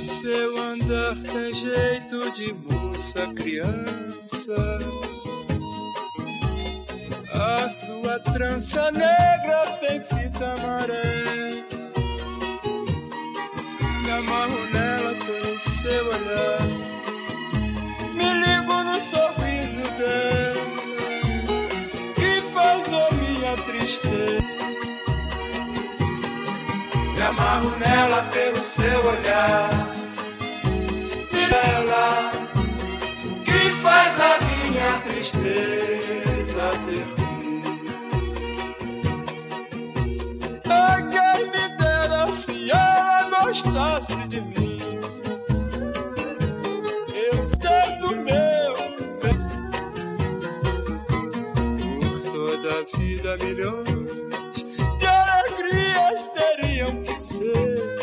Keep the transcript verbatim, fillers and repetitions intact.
seu andar tem jeito de moça criança. A sua trança negra tem fita amarela. Me amarro nela pelo seu olhar, me ligo no sorriso dela, que faz a minha tristeza. Me amarro nela pelo seu olhar, me ela, que faz a minha tristeza ter. Quem me dera se ela gostasse de mim, eu sei do meu bem. Por toda a vida milhões de alegrias teriam que ser.